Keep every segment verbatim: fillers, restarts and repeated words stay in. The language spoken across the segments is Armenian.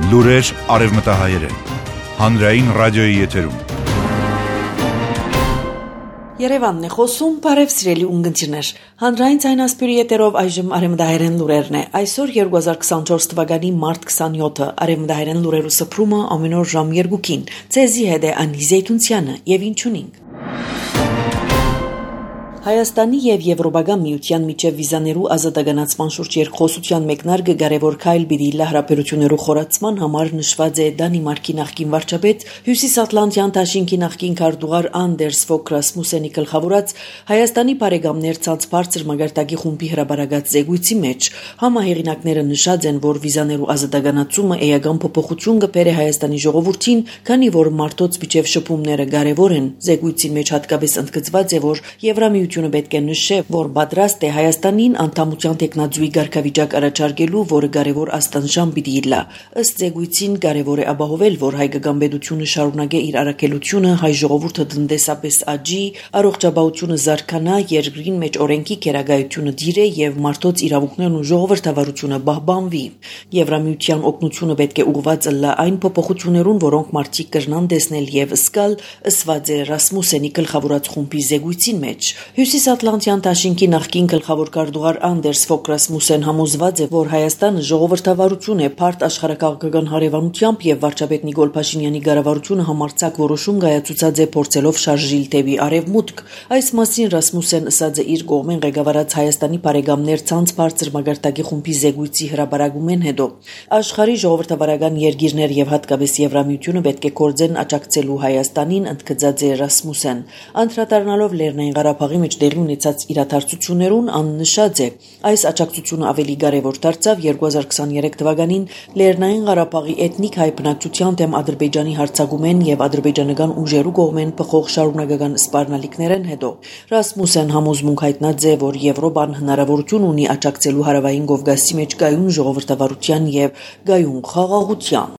Լուրեր արևմտահայերեն։ Հանրային ռադիոյի եթերում։ Երևանն է խոսում, բարև սիրելի ունգընտիրներ։ Հանրային ցայնասպիրի եթերով այժմ արևմտահայերեն լուրերն է։ Այսօր երկու հազար քսանչորս թվականի մարտ քսանյոթը արևմտահայերեն լուրերու սփռումը ամեն օր ժամ երկուքին։ Ցեզի հետ է Անի Զեյթունցյանը եւ ինչունինք։ Հայաստանի եւ Եվրոպական միության միջև վիզաներու ազատագանացման շուրջ երկխոսության մեկնարկը կարևոր քայլ պիտի լահրապերություններու խորացման համար նշված է Դանիմարկի նախկին վարչապետ Հյուսիսատլանտյան Դաշինքի նախկին քարտուղար Անդերս Ֆոկ Ռասմուսենի գլխավորած Հայաստանի բարեկամներ ցած բարձր մագարտակի խումբի հրաբարագած զեկույցի մեջ համահեղինակները նշած են, որ վիզաներու ազատագանացումը էական փոփոխություն կբերի Հայաստանի ժողովրդին, քանի որ մարդոց միջև շփումները կարևոր են։ Զեկույցի մեջ հատկապես ընդգծված է, որ Եվրամիությունը պետք է նշե, որ պատրաստ է Հայաստանին անդամության տեխնաձուի ղեկավարիչակ առաջարկելու, որը կարևոր աստանշան պիտի իլա։ Ըստ զեկույցին կարևոր է ապահովել, որ հայկական պետությունը շարունակե իր առաքելությունը, հայ ժողովուրդը տնտեսապես աճի, առողջապահությունը զարգանա, երկրին մեջ օրենքի քերագայությունը դիրե եւ մարդոց իրավունքներն ու ժողովրդավարությունը պահպանվի։ Եվրամիության օգնությունը պետք է ուղղված լա այն փոփոխություններուն, որոնք մարդիկ կրնան տեսնել եւ զգալ, ըսված է Ռասմուսենի գլխավորած խումբի զեկույցին մեջ։ Հյուսիսատլանտյան Դաշինքի նախկին գլխավոր քարտուղար Անդերս Ֆոկ Ռասմուսեն համոզված է, որ Հայաստանը ժողովրդավարություն է, բարդ աշխարհակաղակական հարևանությամբ եւ վարչապետ Նիկոլ Փաշինյանի ղեկավարությունը համարձակ որոշում կայացուցած է փորձելով շարժիլ դեպի արևմուտք։ Այս մասին Ռասմուսեն ասած է իր կողմեն ղեկավարած Հայաստանի բարեկամներ ցանց բարձր մագարտակի խումբի զեկույցի հրաբարագումեն հետո։ Աշխարհի ժողովրդավարական երկիրներ եւ հատկապես Եվրամիությունը պետք է կորձեն աջակցելու Հայաստանին, ընդգծած է Ռասմուսեն։ Անդրադառնալով Լեռնային Ղարաբաղի մեջ տեղի ունեցած իրադարձություններուն աննշած է։ Այս աջակցությունը ավելի կարևոր դարձավ երկու հազար քսաներեք թվականին Լեռնային Ղարաբաղի էթնիկ հայ բնակչության դեմ Ադրբեջանի հարձակումեն եւ ադրբեջանական ուժերու կողմեն փոխող շարունակական սպառնալիքներն հետո։ Ռասմուսեն համոզմունք հայտնած է, որ Եվրոպան հնարավորություն ունի աջակցելու հարավային Կովկասի մեջ գայուն ժողովրդավարության եւ գայուն խաղաղության։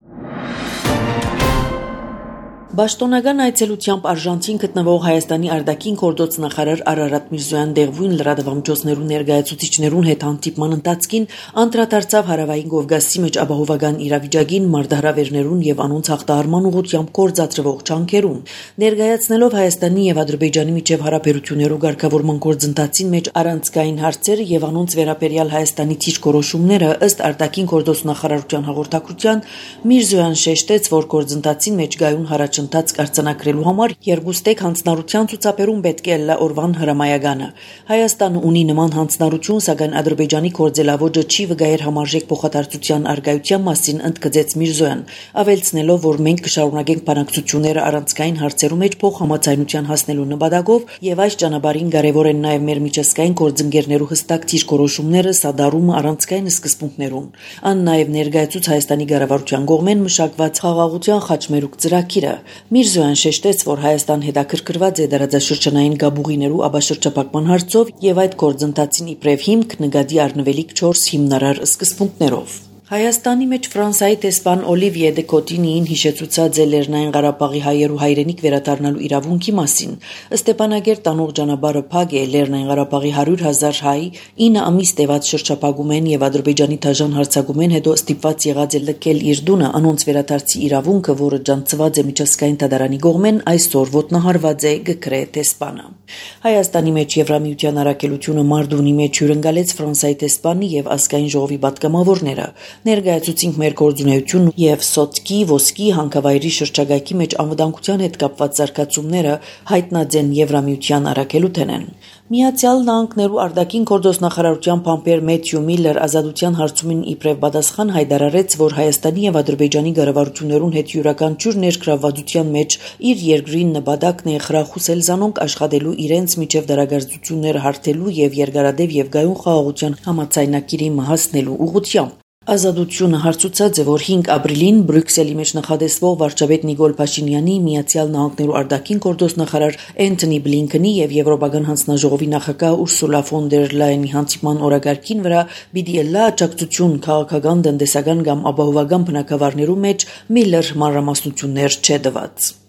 Պաշտոնական այցելությամբ Արժանտին գտնվող Հայաստանի արտաքին գործոց նախարար Արարատ Միրզոյան դեղույն լրատվամիջոցներու ներկայացուցիչներուն հետ հանդիպման ընթացքին անդրադարձավ հարավային Կովկասի մեջ ապահովական իրավիճակին, մարտահրավերներուն եւ անոնց հաղթահարման ուղղությամբ գործադրվող ջանքերուն։ Ներկայացնելով Հայաստանի եւ Ադրբեջանի միջև հարաբերություններու ղեկավարման գործընթացին մեջ առանցքային հարցերը եւ անոնց վերաբերյալ Հայաստանի դիրքորոշումները ըստ արտաքին գործոց նախարարության հաղորդակցության Միրզոյան շեշտեց, որ գործընթացին մեջ գայուն հարաճ ընթաց արձանագրելու համար երկուստեք հանձնարարության ցուցաբերում պետք է լա օրվան հրամայականը։ Հայաստանը ունի նման հանձնարարություն, սակայն Ադրբեջանի գործելավոճը չի վկայեր համարժեք փոխադարձության արգայության մասին, ընդգծեց Միրզոյան, ավելցնելով, որ մենք կշարունակենք բանակցությունները առանցքային հարցերու մեջ փոխհամաձայնության հասնելու նպատակով եւ այս ճանապարհին կարեւոր են նաեւ մեր միջազգային գործընկերներու հստակ դիրքորոշումները, սադարումը առանցքային սկզբունքներուն։ Ան նաեւ ներկայացուց Հայաստանի կառավարության կողմեն մշակված խաղաղության խաչմերուկ ծրագիրը։ Միրզոյան շեշտեց, որ Հայաստան հետաքրքրված է դարաձաշրջանային գաբուղիներու աբաշրջապակման հարցով եւ այդ գործընթացին իբրև հիմք նկատի առնվելիք չորս հիմնարար սկզբունքներով։ Հայաստանի մեջ Ֆրանսիայի տեսփան Օլիվիե դե Կոտինին հիշեցուցած է Լեռնային Ղարաբաղի հայերու հայրենիք վերադառնալու իրավունքի մասին։ Ստեփանագեր տանող ճանապարհը փակ է Լեռնային Ղարաբաղի հարյուր հազար հայ ինը ամիս տևած շրջապագումեն եւ Ադրբեջանի դաժան հարձակումեն հետո ստիպված եղած է լքել իր դունը, անոնց վերադարձի իրավունքը, որը ջանցված է միջազգային դատարանի կողմեն, այսօր ոտնահարված է գկրե տեսփանը։ Հայաստանի մեջ Եվրամիության առաքելությունը Մարդունի մեջ հյուրընկալեց Ֆրանսիայի տեսփանի եւ ազգային ժողովի պատգամավորները։ Ներկայացուցինք մեր գործունեություն եւ սոտկի, ոսկի, հանքավայրի շրջակայքի մեջ անվտանգության հետ կապված զարգացումները հայտնած են Եվրամիության առաքելութեն են։ Միացյալ Նահանգներու արտաքին գործոց նախարարության փամփեր Մեթյու Միլլեր ազատության հարցումին իբրև պատասխան հայտարարեց, որ Հայաստանի եւ Ադրբեջանի կառավարություններուն հետ յուրաքանչյուր ներգրավվածության մեջ իր երկրին նպատակն է խրախուսել զանոնք աշխատելու իրենց միջև դարակարծությունները հարթելու եւ երկարադեպ եւ գայուն խաղաղության համաձայնագիրի հասնելու ուղղությամբ։ Ազատությունը հարցուցած է, որ հինգ ապրիլին Բրյուսելի մեջ նախադեсվող վարչապետ Նիկոլ Փաշինյանի, Միացյալ Նահանգներու արտաքին գործոց նախարար Էնթոնի Բլինքենի եւ Եվրոպական հանձնաժողովի նախագահ Ուրսուլա ֆոն դեր Լայենի հանդիպման օրակարգին վրա պիտի լա աջակցություն քաղաքական, տնտեսական կամ ապահովական բնակավարներու մեջ Միլլեր մանրամասնություններ չդված։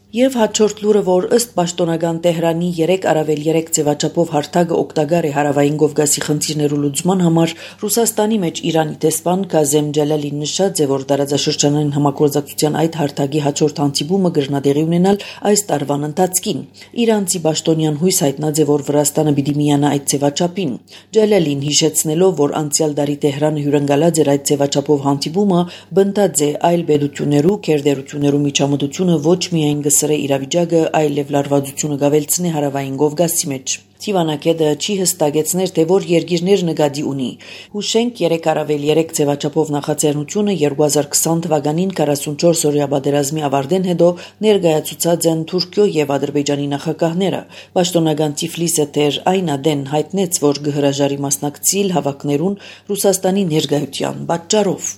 Եվ հաջորդ լուրը, որ ըստ պաշտոնական Տեհրանի երեք առավել երեք ձևաչափով հարթակը օգտակար է հարավային Կովկասի խնդիրներու լուծման համար, Ռուսաստանի մեջ Իրանի դեսպան Կազեմ Ջալալին նշած է, որ տարածաշրջանային համագործակցության այդ հարթակի հաջորդ հանդիպումը կգրնադեղի ունենալ այս տարվան ընթացքին։ Իրանցի պաշտոնյան հույս հայտնած է, որ Վրաստանը պիտի միանա այդ ձևաչափին։ Ջալալին հիշեցնելով, որ անցյալ տարի Տեհրանը հյուրընկալած էր այդ ձևաչափով հանդիպումը, բնտած է այլ պետություններու, քերդերություններու միջամտությունը ոչ միայն սրե իրավիճակը, այլև լարվածությունը գավելցնի հարավային Կովկասի մեջ։ Թիվանակետը չի հստակեցներ, թե որ երկիրներ նկատի ունի։ Հուշենք երեք առավել երեք ձևաչափով նախաձեռնությունը երկու հազար քսան թվականին քառասունչորս օրյա պատերազմի ավարտեն հետո ներկայացուցած են Թուրքիո եւ Ադրբեջանի նախագահները։ Պաշտոնական Թիֆլիսը դեռ այն ադեն հայտնեց, որ կհրաժարի մասնակցել հավաքներուն Ռուսաստանի ներկայության պատճառով։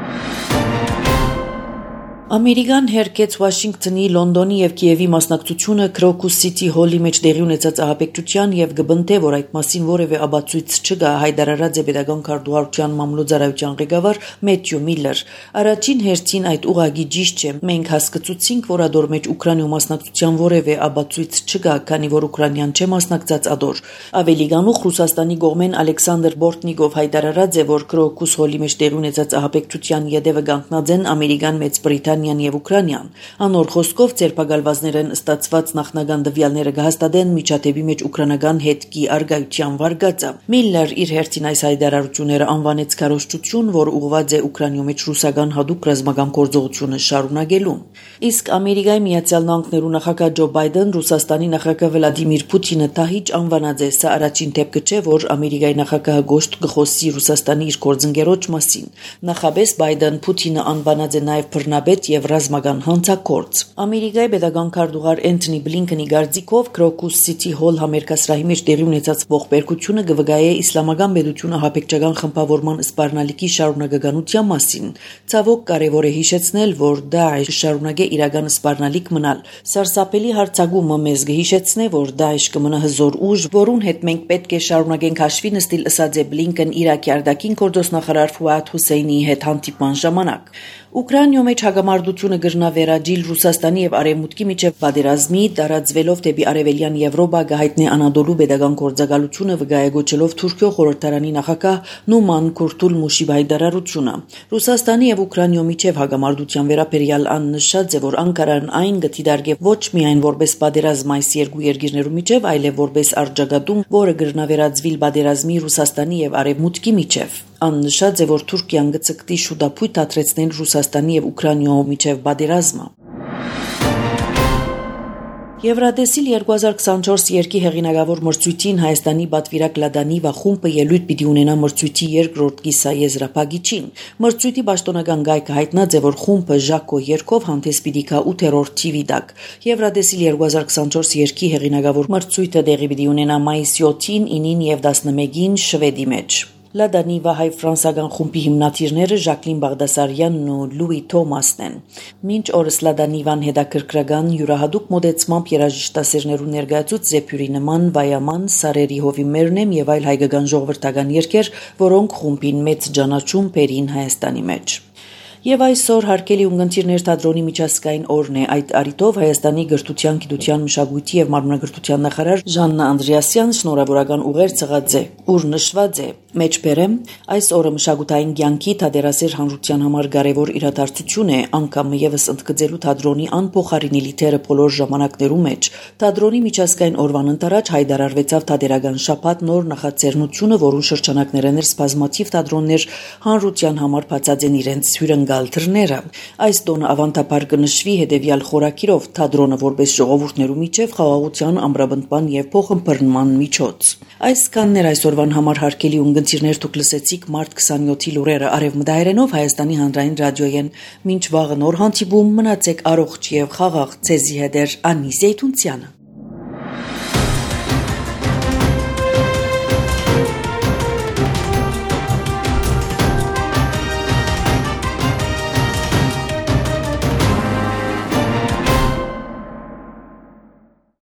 Ամերիկան հերկեց Վաշինգտոնի, Լոնդոնի եւ Կիևի մասնակցությունը Քրոկուս Սիթի հոլի մեջ տեղի ունեցած ահաբեկչության եւ գբնթե, որ այդ մասին որևէ աբացույց չկա, հայտարարած է Պետական քարտուղարության մամլոյցարայության ղեկավար Մեթյու Միլլեր։ Առաջին հերթին այդ ուղղակի ճիշտ չէ։ Մենք հասկացուցինք, որ ադոր մեջ Ուկրաինայու մասնակցության որևէ աբացույց չկա, քանի որ Ուկրաինան չէ մասնակցած ադոր։ Ավելի գանուխ Ռուսաստանի կողմեն Ալեքսանդր Բորտնիկով հայտարարած է, որ Քրոկուս հոլի մեջ տեղի ունեցած ահաբեկչության յետևը կանգնած են Ամերիկան, Մեծ Բրիտանիան եւ Ուկրաինան։ Անոր խոսքով ձերբակալվածներն ստացված նախնական տվյալները կհաստատեն միջադեպի մեջ ուկրաինական հետքի արգայության վարկածը։ Միլլեր իր հերթին այս հայտարարությունները անվանեց քարոզչություն, որ ուղղված է Ուկրաինայու մեջ ռուսական հատուկ ռազմական գործողությունը շարունակելուն։ Իսկ Ամերիկայի Միացյալ Նահանգներու նախագահ Ջո Բայդեն Ռուսաստանի նախագահ Վլադիմիր Պուտինը տահիճ անվանած է, սա առաջին դեպքը չէ, որ Ամերիկայի նախագահը գոշտ կխոսի Ռուսաստանի իր գործընկերոջ մասին։ Նախաբես Բայդեն Պուտինը անվանած է նաև բռնաբեդ եւ ռազմական հանցագործ։ Ամերիկայի պետական քարտուղար Էնթոնի Բլինքենի գարծիքով Քրոկուս Սիթի հոլ համերկասրահի մեջ տեղի ունեցած ողբերգությունը կվկայե իսլամական պետությունը ահաբեկչական խմբավորման սպառնալիքի շարունակականության մասին։ Ցավոք կարևոր է հիշեցնել, որ Դաեշ շարունակե իրական սպառնալիք մնալ։ Սարսափելի հարձակումը մեզ կհիշեցնե, որ Դաեշ կմնա հզոր ուժ, որուն հետ մենք պետք է շարունակենք հաշվի նստել, ըսած է Բլինքեն Իրաքի արտաքին գործնախարար Ֆուադ Հուսեյնի հետ հանդիպման ժամանակ։ Ուկրաինայու մեջ հագամարտությունը կգրնա վերաջիլ Ռուսաստանի եւ Արևմուտքի միջև պատերազմի, տարածվելով դեպի Արևելյան Եվրոպա, գահիտնի Անադոլու պետական գործակալությունը վկայագոչելով Թուրքիո խորհրդարանի նախագահ Նուման Քուրտուլմուշի հայտարարությունը։ Ռուսաստանի եւ Ուկրաինայու միջև հագամարտության վերաբերյալ ան նշած է, որ Անկարան այն գտիդարգե ոչ միայն որպես պատերազմ այս երկու երկիրներու միջև, այլև որպես արձագանքում, որը կգրնա վերածվիլ պատերազմի Ռուսաստանի եւ Արևմուտքի միջև։ Ան նշած է, որ Թուրքիան գծկտի շուտապույտ դադրեցնել Ռուսաստանի եւ Ուկրաինայու միջև պատերազմը։ Եվրադեսիլ երկու հազար քսանչորս երկի հեղինակավոր մրցույթին Հայաստանի Բատվիրակ Լադանիվա խումբը ելույթ պիտի ունենա մրցույթի երկրորդ կիսաեզրափակիչին։ Մրցույթի պաշտոնական գայքը հայտնած է, որ խումբը Ժակո երկով հանդես պիտի գա ութերորդ թիվի տակ։ Եվրադեսիլ երկու հազար քսանչորս երկի հեղինակավոր մրցույթը տեղի պիտի ունենա մայիսի յոթին, ինին եւ տասնմեկին Շվեդի մեջ։ Լադանիվա հայ-ֆրանսական խումբի հիմնադիրները Ժակլին Բաղդասարյանն ու Լուի Թոմասն են։ Մինչ օրս Լադանիվան հետաքրքրական յուրահատուկ մոդեցմամբ երաժշտասերներու ներկայացուց Զեփյուրի նման, Վայաման, Սարերի հովի մերնեմ եւ այլ հայկական ժողովրդական երգեր, որոնք խումբին մեծ ճանաչում բերին Հայաստանի մեջ։ Եվ այսօր հարկելի ունգընտիրներ թատրոնի միջազգային օրն է։ Այդ առիթով Հայաստանի գրթության, գիտության, մշակույթի եւ մարմնագրթության նախարար Ժաննա Անդրեասյան շնորհավորական ուղեր ցղած է, ուր նշված է. Մեջբերեմ, այս օրը մշակութային կյանքի թատերասեր հանրության համար կարևոր իրադարձություն է, անգամ եւս ընդգծելու թատրոնի անփոխարինելի թերը բոլոր ժամանակներու մեջ։ Թատրոնի միջազգային օրվան ընթരാճ հայտարարվեցավ թատերական շաբաթ նոր նախաձեռնությունը, որուն շրջանակներն էր բազմաթիվ թատրոններ հանրության համար բացած են իրենց հյուրընկալ դռները։ Այս տոնը ավանդաբար կնշվի հետևյալ խորակիրով՝ թատրոնը որպես ժողովուրդներու միջև խաղաղության, ամրապնդման եւ փոխըմբռնման միջոց։ Այսքանն էր այսօրվան համար հարկելի ունգընտիրներ, դուք լսեցիք մարտ քսանյոթի լուրերը արևմտահայերենով Հայաստանի հանրային ռադիոյեն։ Մինչ վաղը նոր հանդիպում, մնացեք առողջ եւ խաղաղ, ցեզի հետ Անի Զեյթունցյանը։